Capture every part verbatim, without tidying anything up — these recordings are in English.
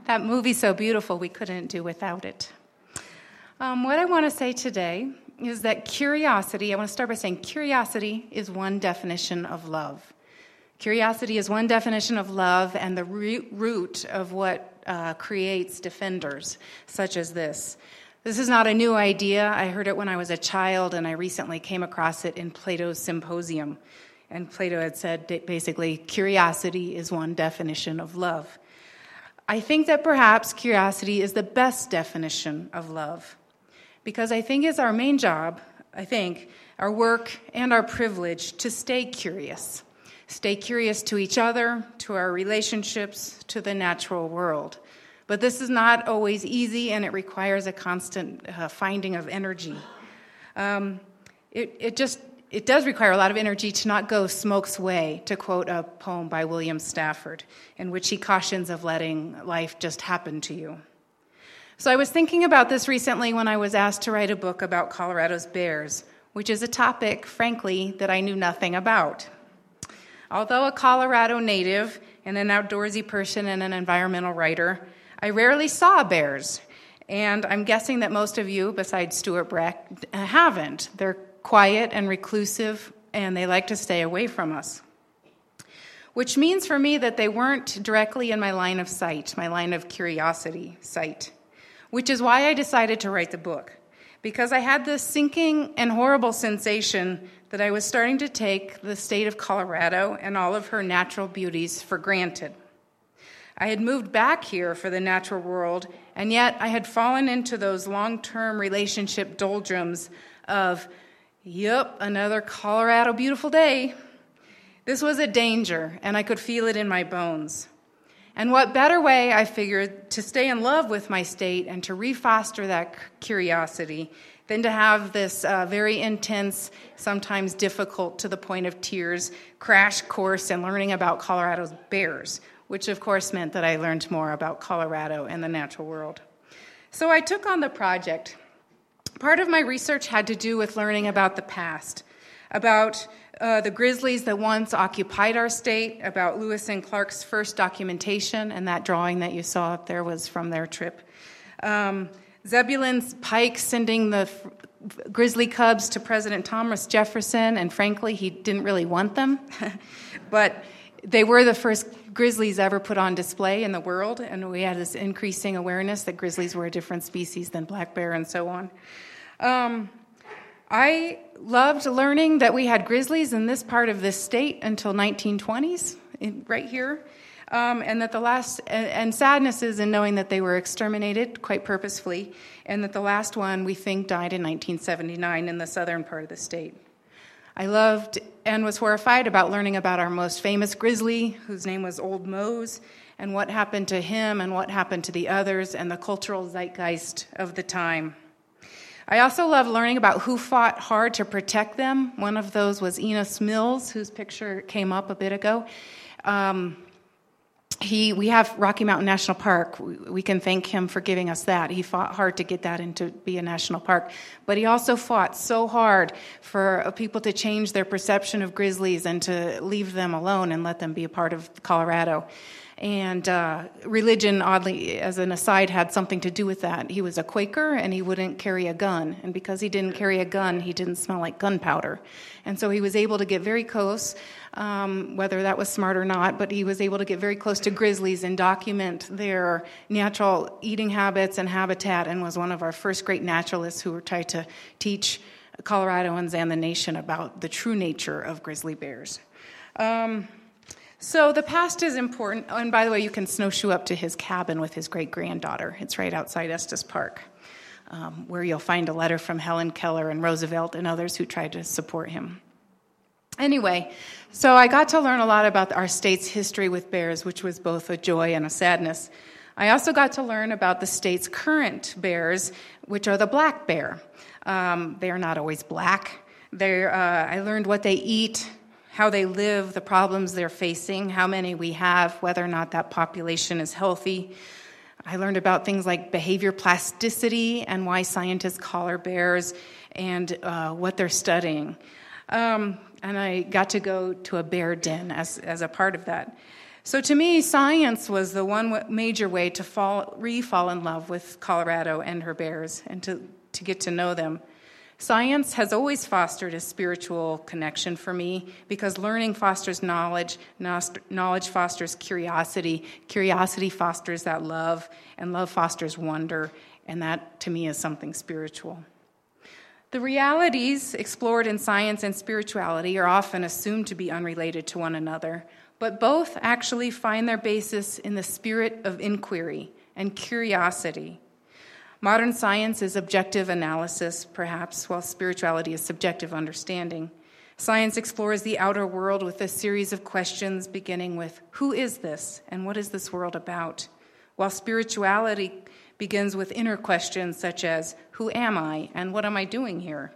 That movie's so beautiful, we couldn't do without it. Um, what I want to say today is that curiosity, I want to start by saying curiosity is one definition of love. Curiosity is one definition of love and the root of what uh, creates defenders, such as this. This is not a new idea. I heard it when I was a child, and I recently came across it in Plato's Symposium. And Plato had said that basically, curiosity is one definition of love. I think that perhaps curiosity is the best definition of love, because I think it's our main job, I think, our work and our privilege to stay curious. Stay curious to each other, to our relationships, to the natural world. But this is not always easy, and it requires a constant uh, finding of energy. Um, it, it just it does require a lot of energy to not go smoke's way, to quote a poem by William Stafford, in which he cautions of letting life just happen to you. So I was thinking about this recently when I was asked to write a book about Colorado's bears, which is a topic, frankly, that I knew nothing about. Although a Colorado native and an outdoorsy person and an environmental writer, I rarely saw bears, and I'm guessing that most of you, besides Stuart Breck, haven't. They're quiet and reclusive, and they like to stay away from us. Which means for me that they weren't directly in my line of sight, my line of curiosity sight, which is why I decided to write the book, because I had this sinking and horrible sensation that I was starting to take the state of Colorado and all of her natural beauties for granted. I had moved back here for the natural world, and yet I had fallen into those long-term relationship doldrums of, yep, another Colorado beautiful day. This was a danger, and I could feel it in my bones. And what better way, I figured, to stay in love with my state and to refoster that curiosity than to have this uh, very intense, sometimes difficult to the point of tears, crash course in learning about Colorado's bears, which of course meant that I learned more about Colorado and the natural world. So I took on the project. Part of my research had to do with learning about the past, about uh, the grizzlies that once occupied our state, about Lewis and Clark's first documentation, and that drawing that you saw up there was from their trip. Um, Zebulon's Pike sending the f- grizzly cubs to President Thomas Jefferson, and frankly, he didn't really want them, but they were the first grizzlies ever put on display in the world, and we had this increasing awareness that grizzlies were a different species than black bear and so on. Um, I loved learning that we had grizzlies in this part of this state until nineteen twenties, in, right here, um, and that the last, and, and sadness is in knowing that they were exterminated quite purposefully, and that the last one we think died in nineteen seventy-nine in the southern part of the state. I loved and was horrified about learning about our most famous grizzly, whose name was Old Mose, and what happened to him and what happened to the others and the cultural zeitgeist of the time. I also loved learning about who fought hard to protect them. One of those was Enos Mills, whose picture came up a bit ago. Um, he, we have Rocky Mountain National Park. We, we can thank him for giving us that. He fought hard to get that into be a national park. But he also fought so hard for people to change their perception of grizzlies and to leave them alone and let them be a part of Colorado. And uh, religion, oddly, as an aside, had something to do with that. He was a Quaker, and he wouldn't carry a gun. And because he didn't carry a gun, he didn't smell like gunpowder. And so he was able to get very close, um, whether that was smart or not, but he was able to get very close to grizzlies and document their natural eating habits and habitat, and was one of our first great naturalists who tried to teach Coloradoans and the nation about the true nature of grizzly bears. Um, So the past is important. And by the way, you can snowshoe up to his cabin with his great-granddaughter. It's right outside Estes Park, um, where you'll find a letter from Helen Keller and Roosevelt and others who tried to support him. Anyway, so I got to learn a lot about our state's history with bears, which was both a joy and a sadness. I also got to learn about the state's current bears, which are the black bear. Um, they are not always black. They're, uh, I learned what they eat, how they live, the problems they're facing, how many we have, whether or not that population is healthy. I learned about things like behavior plasticity and why scientists collar bears and uh, what they're studying. Um, and I got to go to a bear den as, as a part of that. So to me, science was the one major way to fall, re-fall in love with Colorado and her bears and to, to get to know them. Science has always fostered a spiritual connection for me because learning fosters knowledge, knowledge fosters curiosity, curiosity fosters that love, and love fosters wonder, and that to me is something spiritual. The realities explored in science and spirituality are often assumed to be unrelated to one another, but both actually find their basis in the spirit of inquiry and curiosity. Modern science is objective analysis, perhaps, while spirituality is subjective understanding. Science explores the outer world with a series of questions beginning with, who is this and what is this world about? While spirituality begins with inner questions such as, who am I and what am I doing here?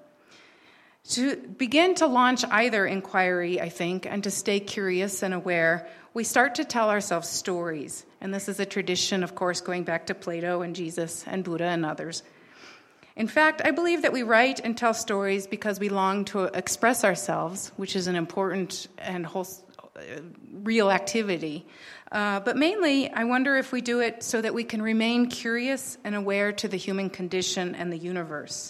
To begin to launch either inquiry, I think, and to stay curious and aware, we start to tell ourselves stories. And this is a tradition, of course, going back to Plato and Jesus and Buddha and others. In fact, I believe that we write and tell stories because we long to express ourselves, which is an important and whole, uh, real activity. Uh, but mainly, I wonder if we do it so that we can remain curious and aware to the human condition and the universe.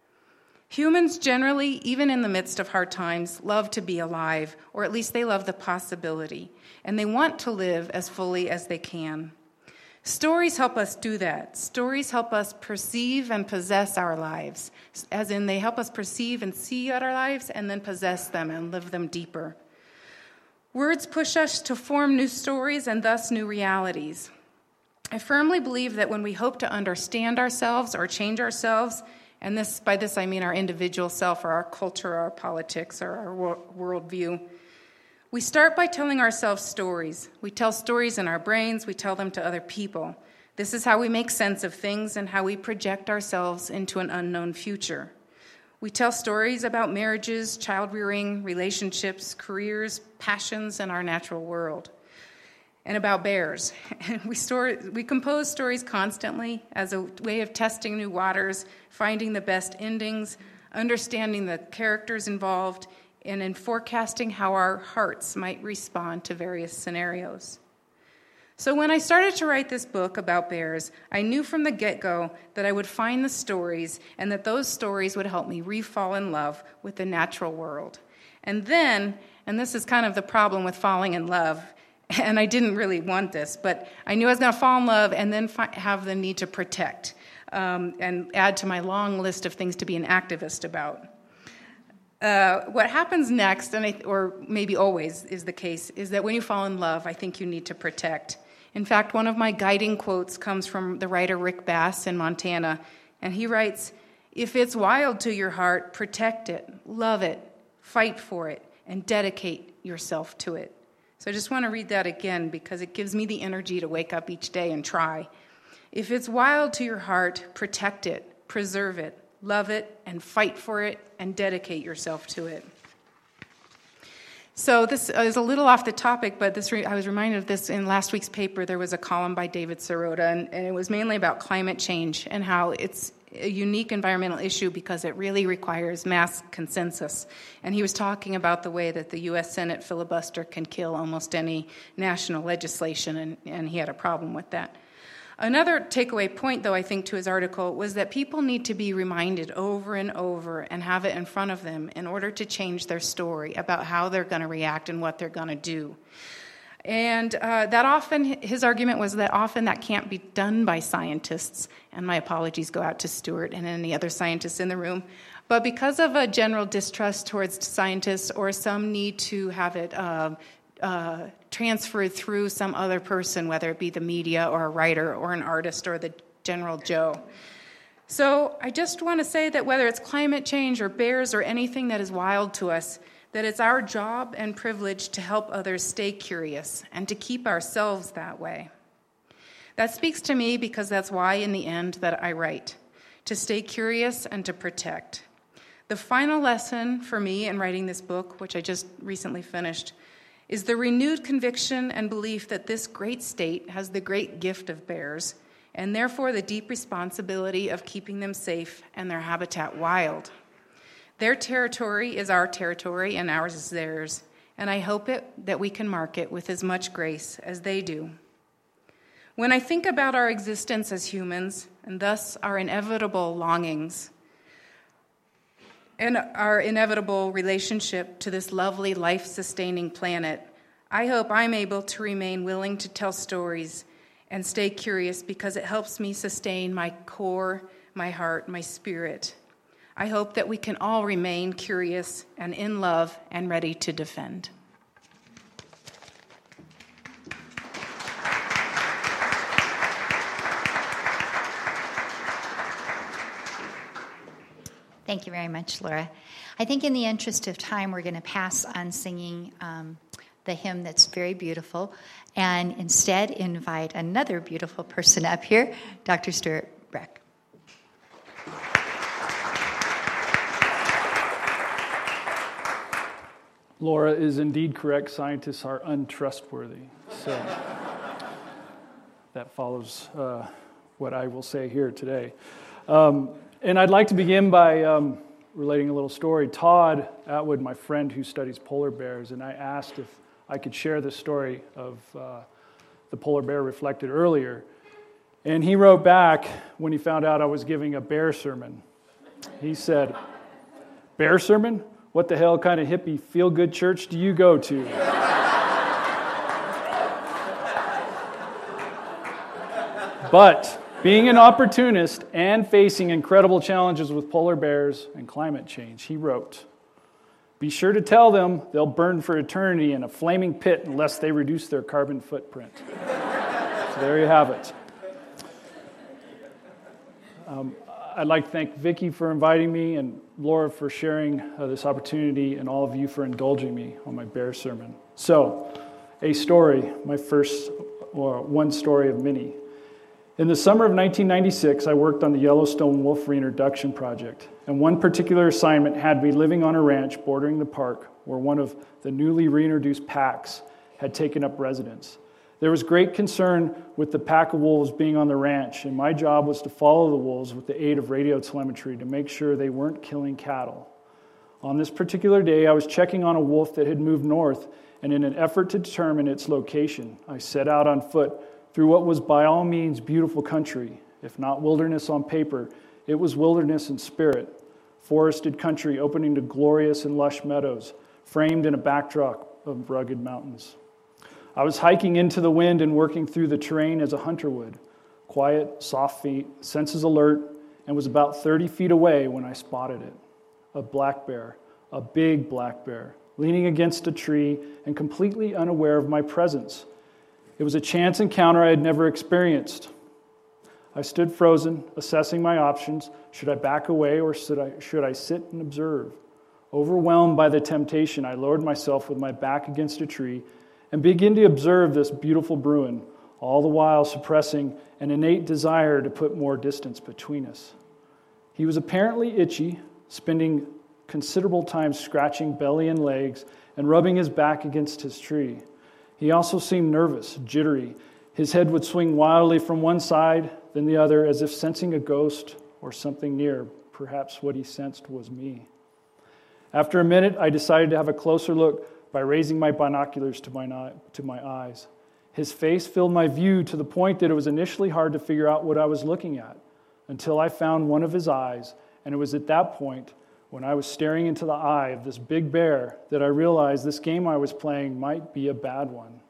Humans generally, even in the midst of hard times, love to be alive, or at least they love the possibility, and they want to live as fully as they can. Stories help us do that. Stories help us perceive and possess our lives, as in they help us perceive and see our lives and then possess them and live them deeper. Words push us to form new stories and thus new realities. I firmly believe that when we hope to understand ourselves or change ourselves, and this, by this I mean our individual self or our culture or our politics or our wor- worldview, we start by telling ourselves stories. We tell stories in our brains, we tell them to other people. This is how we make sense of things and how we project ourselves into an unknown future. We tell stories about marriages, child-rearing, relationships, careers, passions, and our natural world. And about bears. we store, we compose stories constantly as a way of testing new waters, finding the best endings, understanding the characters involved, and in forecasting how our hearts might respond to various scenarios. So when I started to write this book about bears, I knew from the get-go that I would find the stories and that those stories would help me re-fall in love with the natural world. And then, and this is kind of the problem with falling in love, and I didn't really want this, but I knew I was going to fall in love and then fi- have the need to protect um, and add to my long list of things to be an activist about. Uh, what happens next, and I, or maybe always is the case, is that when you fall in love, I think you need to protect. In fact, one of my guiding quotes comes from the writer Rick Bass in Montana, and he writes, "If it's wild to your heart, protect it, love it, fight for it, and dedicate yourself to it." So I just want to read that again because it gives me the energy to wake up each day and try. If it's wild to your heart, protect it, preserve it, love it, and fight for it, and dedicate yourself to it. So this is a little off the topic, but this re- I was reminded of this in last week's paper. There was a column by David Sirota, and, and it was mainly about climate change and how it's a unique environmental issue because it really requires mass consensus. And he was talking about the way that the U S Senate filibuster can kill almost any national legislation, and, and he had a problem with that. Another takeaway point, though, I think, to his article was that people need to be reminded over and over and have it in front of them in order to change their story about how they're going to react and what they're going to do. And uh, that often, his argument was that often that can't be done by scientists, and my apologies go out to Stuart and any other scientists in the room, but because of a general distrust towards scientists or some need to have it uh, uh, transferred through some other person, whether it be the media or a writer or an artist or the general Joe. So I just want to say that whether it's climate change or bears or anything that is wild to us, that it's our job and privilege to help others stay curious and to keep ourselves that way. That speaks to me because that's why, in the end, that I write, to stay curious and to protect. The final lesson for me in writing this book, which I just recently finished, is the renewed conviction and belief that this great state has the great gift of bears, and therefore the deep responsibility of keeping them safe and their habitat wild. Their territory is our territory, and ours is theirs, and I hope it, that we can mark it with as much grace as they do. When I think about our existence as humans, and thus our inevitable longings, and our inevitable relationship to this lovely, life-sustaining planet, I hope I'm able to remain willing to tell stories and stay curious because it helps me sustain my core, my heart, my spirit. I hope that we can all remain curious and in love and ready to defend. Thank you very much, Laura. I think in the interest of time, we're going to pass on singing um, the hymn that's very beautiful, and instead invite another beautiful person up here, Doctor Stuart Breck. Laura is indeed correct. Scientists are untrustworthy. So that follows uh, what I will say here today. Um, And I'd like to begin by um, relating a little story. Todd Atwood, my friend who studies polar bears, and I asked if I could share the story of uh, the polar bear reflected earlier. And he wrote back when he found out I was giving a bear sermon. He said, "Bear sermon? What the hell kind of hippie feel-good church do you go to?" But being an opportunist and facing incredible challenges with polar bears and climate change, he wrote, "Be sure to tell them they'll burn for eternity in a flaming pit unless they reduce their carbon footprint." So there you have it. Um, I'd like to thank Vicki for inviting me and Laura for sharing uh, this opportunity, and all of you for indulging me on my bear sermon. So, a story, my first, or one story of many. In the summer of nineteen ninety-six, I worked on the Yellowstone Wolf Reintroduction Project, and one particular assignment had me living on a ranch bordering the park where one of the newly reintroduced packs had taken up residence. There was great concern with the pack of wolves being on the ranch, and my job was to follow the wolves with the aid of radio telemetry to make sure they weren't killing cattle. On this particular day, I was checking on a wolf that had moved north, and in an effort to determine its location, I set out on foot through what was by all means beautiful country. If not wilderness on paper, it was wilderness in spirit. Forested country opening to glorious and lush meadows, framed in a backdrop of rugged mountains. I was hiking into the wind and working through the terrain as a hunter would. Quiet, soft feet, senses alert, and was about thirty feet away when I spotted it. A black bear, a big black bear, leaning against a tree and completely unaware of my presence. It was a chance encounter I had never experienced. I stood frozen, assessing my options. Should I back away or should I, should I sit and observe? Overwhelmed by the temptation, I lowered myself with my back against a tree and began to observe this beautiful Bruin, all the while suppressing an innate desire to put more distance between us. He was apparently itchy, spending considerable time scratching belly and legs and rubbing his back against his tree. He also seemed nervous, jittery. His head would swing wildly from one side, then the other, as if sensing a ghost or something near. Perhaps what he sensed was me. After a minute, I decided to have a closer look by raising my binoculars to my, to my eyes. His face filled my view to the point that it was initially hard to figure out what I was looking at, until I found one of his eyes, and it was at that point, when I was staring into the eye of this big bear, that I realized this game I was playing might be a bad one.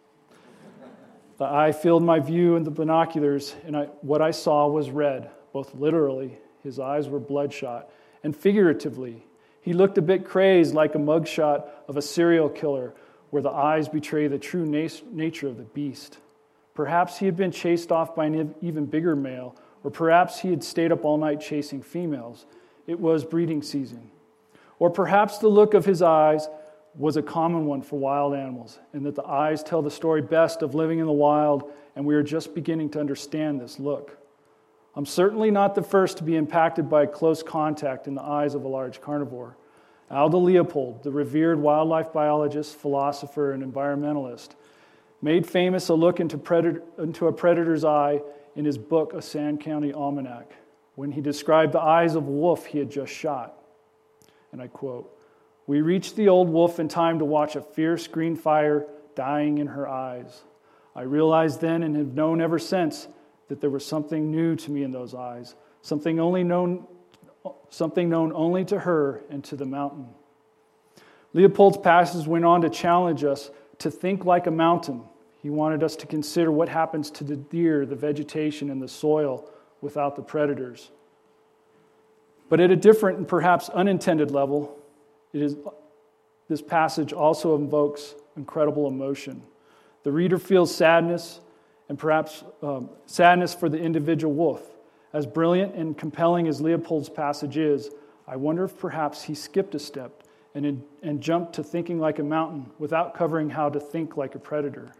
The eye filled my view in the binoculars, and I, what I saw was red, both literally, his eyes were bloodshot, and figuratively. He looked a bit crazed, like a mugshot of a serial killer, where the eyes betray the true na- nature of the beast. Perhaps he had been chased off by an even bigger male, or perhaps he had stayed up all night chasing females. It was breeding season. Or perhaps the look of his eyes was a common one for wild animals, and that the eyes tell the story best of living in the wild, and we are just beginning to understand this look. I'm certainly not the first to be impacted by close contact in the eyes of a large carnivore. Aldo Leopold, the revered wildlife biologist, philosopher, and environmentalist, made famous a look into, predator, into a predator's eye in his book, A Sand County Almanac, when he described the eyes of a wolf he had just shot. And I quote, We reached the old wolf in time to watch a fierce green fire dying in her eyes. I realized then and have known ever since that there was something new to me in those eyes, something only known, something known only to her and to the mountain. Leopold's passage went on to challenge us to think like a mountain. He wanted us to consider what happens to the deer, the vegetation, and the soil without the predators. But at a different and perhaps unintended level, it is, this passage also invokes incredible emotion. The reader feels sadness, and perhaps um, sadness for the individual wolf. As brilliant and compelling as Leopold's passage is, I wonder if perhaps he skipped a step and, and jumped to thinking like a mountain without covering how to think like a predator.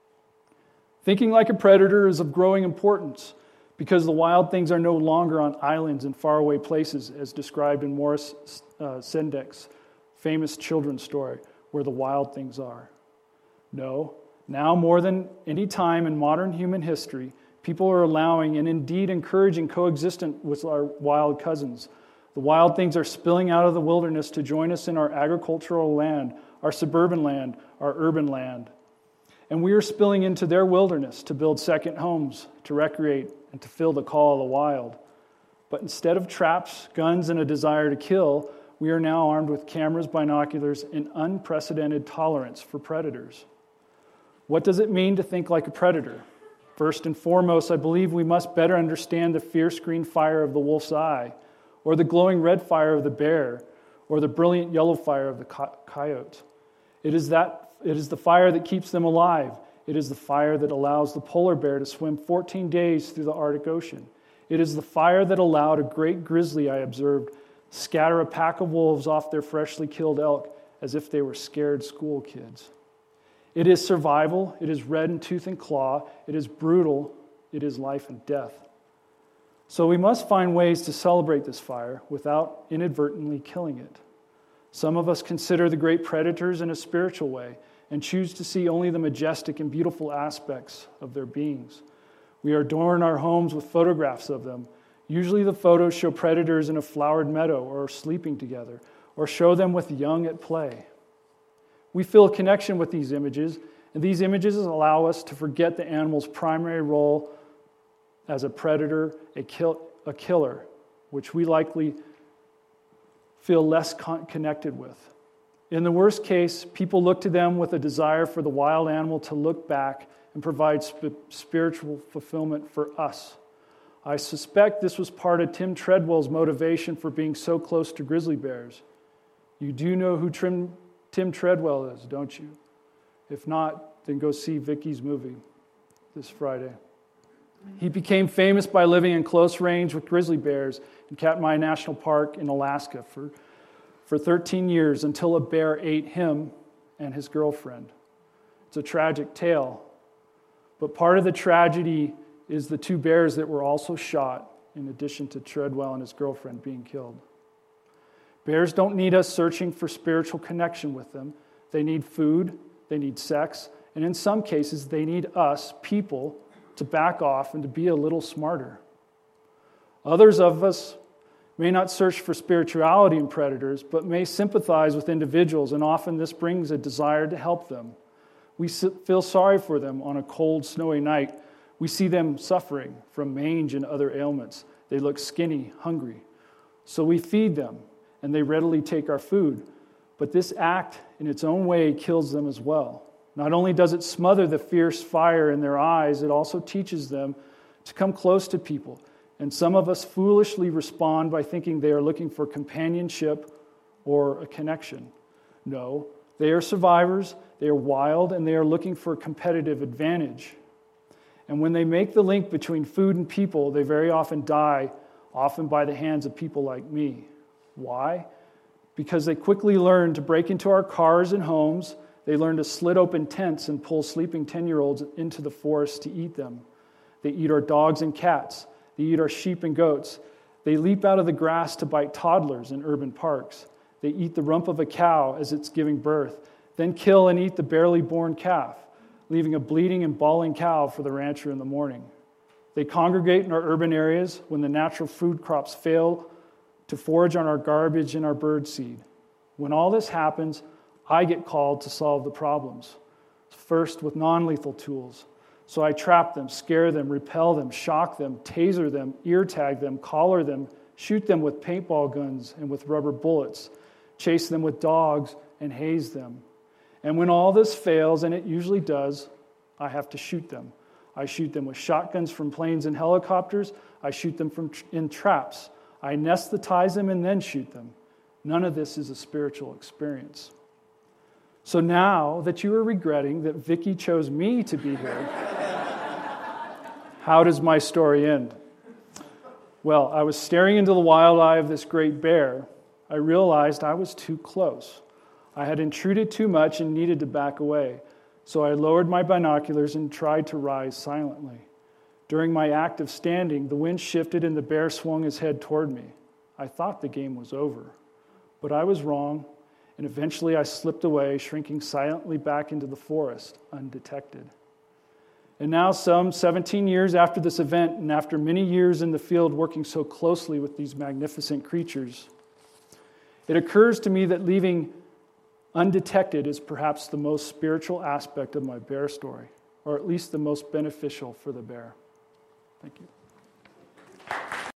Thinking like a predator is of growing importance because the wild things are no longer on islands in faraway places, as described in Morris uh, Sendeck's famous children's story, Where the Wild Things Are. No, now more than any time in modern human history, people are allowing and indeed encouraging coexistence with our wild cousins. The wild things are spilling out of the wilderness to join us in our agricultural land, our suburban land, our urban land. And we are spilling into their wilderness to build second homes, to recreate, and to fill the call of the wild. But instead of traps, guns, and a desire to kill, we are now armed with cameras, binoculars, and unprecedented tolerance for predators. What does it mean to think like a predator? First and foremost, I believe we must better understand the fierce green fire of the wolf's eye, or the glowing red fire of the bear, or the brilliant yellow fire of the coyote. It is that it is the fire that keeps them alive. It is the fire that allows the polar bear to swim fourteen days through the Arctic Ocean. It is the fire that allowed a great grizzly, I observed, scatter a pack of wolves off their freshly killed elk as if they were scared school kids. It is survival. It is red in tooth and claw. It is brutal. It is life and death. So we must find ways to celebrate this fire without inadvertently killing it. Some of us consider the great predators in a spiritual way and choose to see only the majestic and beautiful aspects of their beings. We adorn our homes with photographs of them. Usually the photos show predators in a flowered meadow or sleeping together, or show them with young at play. We feel a connection with these images, and these images allow us to forget the animal's primary role as a predator, a, kill, a killer, which we likely feel less con- connected with. In the worst case, people look to them with a desire for the wild animal to look back and provide sp- spiritual fulfillment for us. I suspect this was part of Tim Treadwell's motivation for being so close to grizzly bears. You do know who Tim, Tim Treadwell is, don't you? If not, then go see Vicky's movie this Friday. He became famous by living in close range with grizzly bears in Katmai National Park in Alaska for, for thirteen years until a bear ate him and his girlfriend. It's a tragic tale, but part of the tragedy is the two bears that were also shot in addition to Treadwell and his girlfriend being killed. Bears don't need us searching for spiritual connection with them. They need food, they need sex, and in some cases they need us, people, to back off and to be a little smarter. Others of us may not search for spirituality in predators, but may sympathize with individuals, and often this brings a desire to help them. We feel sorry for them on a cold, snowy night. We see them suffering from mange and other ailments. They look skinny, hungry. So we feed them, and they readily take our food. But this act, in its own way, kills them as well. Not only does it smother the fierce fire in their eyes, it also teaches them to come close to people. And some of us foolishly respond by thinking they are looking for companionship or a connection. No, they are survivors, they are wild, and they are looking for competitive advantage. And when they make the link between food and people, they very often die, often by the hands of people like me. Why? Because they quickly learn to break into our cars and homes. They learn to slit open tents and pull sleeping ten-year-olds into the forest to eat them. They eat our dogs and cats. They eat our sheep and goats. They leap out of the grass to bite toddlers in urban parks. They eat the rump of a cow as it's giving birth, then kill and eat the barely born calf, leaving a bleeding and bawling cow for the rancher in the morning. They congregate in our urban areas when the natural food crops fail to forage on our garbage and our bird seed. When all this happens, I get called to solve the problems. First with non-lethal tools. So I trap them, scare them, repel them, shock them, taser them, ear tag them, collar them, shoot them with paintball guns and with rubber bullets, chase them with dogs, and haze them. And when all this fails, and it usually does, I have to shoot them. I shoot them with shotguns from planes and helicopters. I shoot them from in traps. I anesthetize them and then shoot them. None of this is a spiritual experience. So now that you are regretting that Vicki chose me to be here, how does my story end? Well, I was staring into the wild eye of this great bear. I realized I was too close. I had intruded too much and needed to back away. So I lowered my binoculars and tried to rise silently. During my act of standing, the wind shifted and the bear swung his head toward me. I thought the game was over, but I was wrong, and eventually I slipped away, shrinking silently back into the forest, undetected. And now, some seventeen years after this event, and after many years in the field working so closely with these magnificent creatures, it occurs to me that leaving undetected is perhaps the most spiritual aspect of my bear story, or at least the most beneficial for the bear. Thank you.